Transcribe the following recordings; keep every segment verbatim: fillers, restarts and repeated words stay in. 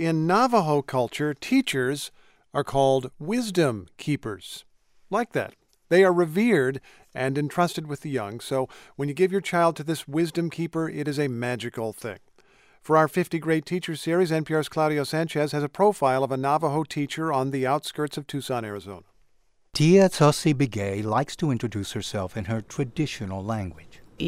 in Navajo culture, teachers are called wisdom keepers. Like that. They are revered and entrusted with the young, so when you give your child to this wisdom keeper, it is a magical thing. For our fifty Great Teachers series, N P R's Claudio Sanchez has a profile of a Navajo teacher on the outskirts of Tucson, Arizona. Tia Tsosibigay likes to introduce herself in her traditional language. In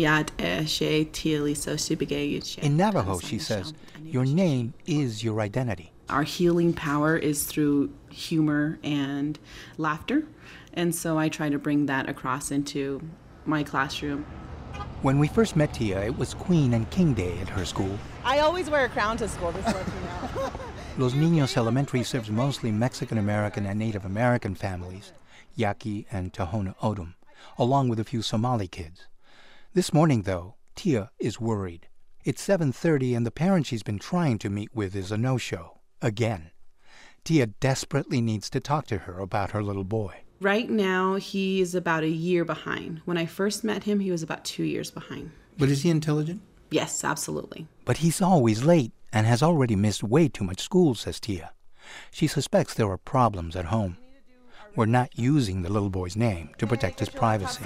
Navajo, she says, your name is your identity. Our healing power is through humor and laughter, and so I try to bring that across into my classroom. When we first met Tia, it was Queen and King Day at her school. I always wear a crown to school, just to let you know. Los Niños Elementary serves mostly Mexican-American and Native American families, Yaqui and Tohono O'odham, along with a few Somali kids. This morning, though, Tia is worried. It's seven thirty and the parent she's been trying to meet with is a no-show, again. Tia desperately needs to talk to her about her little boy. Right now, he is about a year behind. When I first met him, he was about two years behind. But is he intelligent? Yes, absolutely. But he's always late and has already missed way too much school, says Tia. She suspects there are problems at home. We're not using the little boy's name to protect his privacy.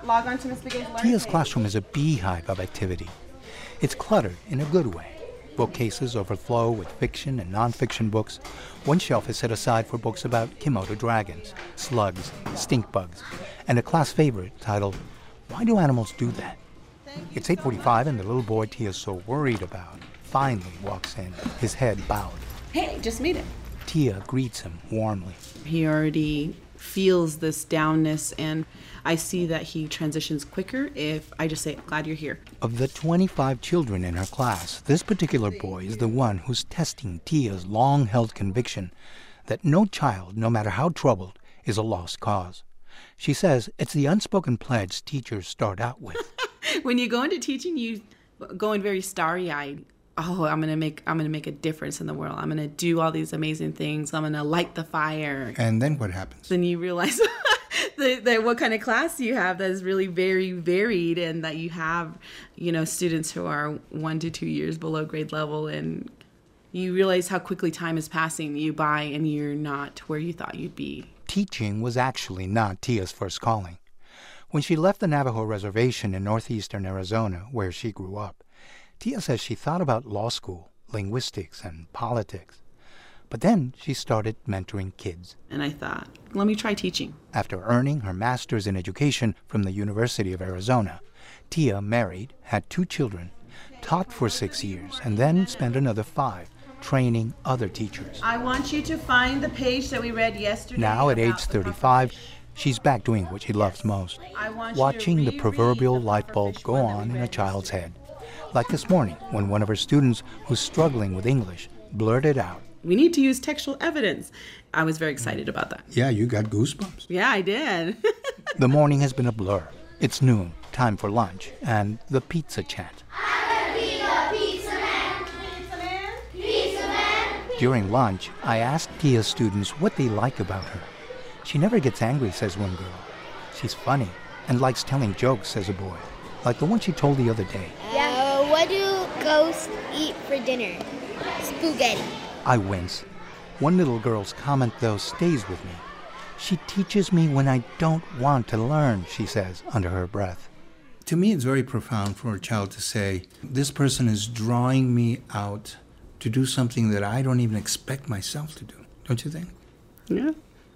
Tia's classroom is a beehive of activity. It's cluttered in a good way. Bookcases overflow with fiction and nonfiction books. One shelf is set aside for books about Komodo dragons, slugs, stink bugs, and a class favorite titled, Why Do Animals Do That? It's eight forty-five and the little boy Tia's so worried about finally walks in, his head bowed. Hey, just meet him. Tia greets him warmly. He already feels this downness, and I see that he transitions quicker if I just say, glad you're here. Of the twenty-five children in her class, this particular boy is the one who's testing Tia's long-held conviction that no child, no matter how troubled, is a lost cause. She says it's the unspoken pledge teachers start out with. When you go into teaching, you go in very starry-eyed. Oh, I'm gonna make I'm gonna make a difference in the world. I'm gonna do all these amazing things. I'm gonna light the fire. And then what happens? Then you realize that, that what kind of class you have that is really very varied, and that you have, you know, students who are one to two years below grade level, and you realize how quickly time is passing you by, and you're not where you thought you'd be. Teaching was actually not Tia's first calling. When she left the Navajo reservation in northeastern Arizona, where she grew up, Tia says she thought about law school, linguistics, and politics. But then she started mentoring kids. And I thought, let me try teaching. After earning her master's in education from the University of Arizona, Tia married, had two children, taught for six years, and then spent another five training other teachers. I want you to find the page that we read yesterday. Now, at age thirty-five, she's back doing what she loves most, watching the proverbial light bulb go on in a child's head. Like this morning, when one of her students who's struggling with English blurted out, we need to use textual evidence. I was very excited about that. Yeah, you got goosebumps. Yeah, I did. The morning has been a blur. It's noon, time for lunch, and the pizza chant. I'm gonna be the pizza man. Pizza man. Pizza man. During lunch, I asked Tia's students what they like about her. She never gets angry, says one girl. She's funny and likes telling jokes, says a boy, like the one she told the other day. Uh, what do ghosts eat for dinner? Spaghetti. I wince. One little girl's comment, though, stays with me. She teaches me when I don't want to learn, she says under her breath. To me, it's very profound for a child to say, this person is drawing me out to do something that I don't even expect myself to do. Don't you think? Yeah.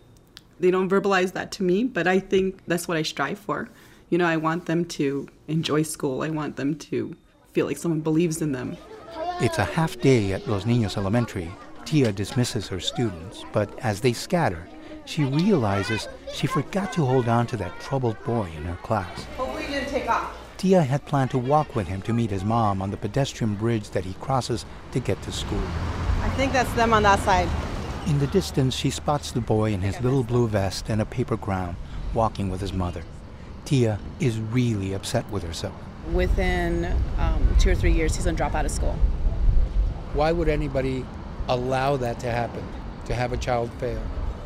They don't verbalize that to me, but I think that's what I strive for. You know, I want them to enjoy school. I want them to feel like someone believes in them. It's a half day at Los Niños Elementary. Tia dismisses her students, but as they scatter, she realizes she forgot to hold on to that troubled boy in her class. Hopefully you didn't take off. Tia had planned to walk with him to meet his mom on the pedestrian bridge that he crosses to get to school. I think that's them on that side. In the distance, she spots the boy in his little blue vest and a paper crown, walking with his mother. Tia is really upset with herself. Within um, two or three years, he's going to drop out of school. Why would anybody allow that to happen, to have a child fail?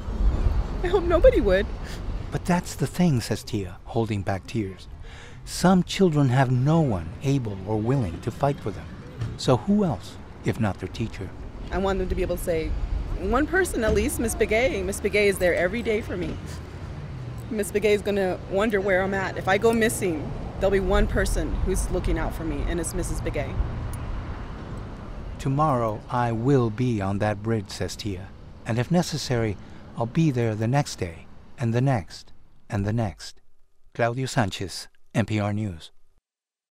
I hope nobody would. But that's the thing, says Tia, holding back tears. Some children have no one able or willing to fight for them. So who else, if not their teacher? I want them to be able to say, one person at least, Miss Begay. Miss Begay is there every day for me. Miss Begay is going to wonder where I'm at. If I go missing, there'll be one person who's looking out for me, and it's Missus Begay. Tomorrow I will be on that bridge, says Tia. And if necessary, I'll be there the next day, and the next, and the next. Claudio Sanchez, N P R News.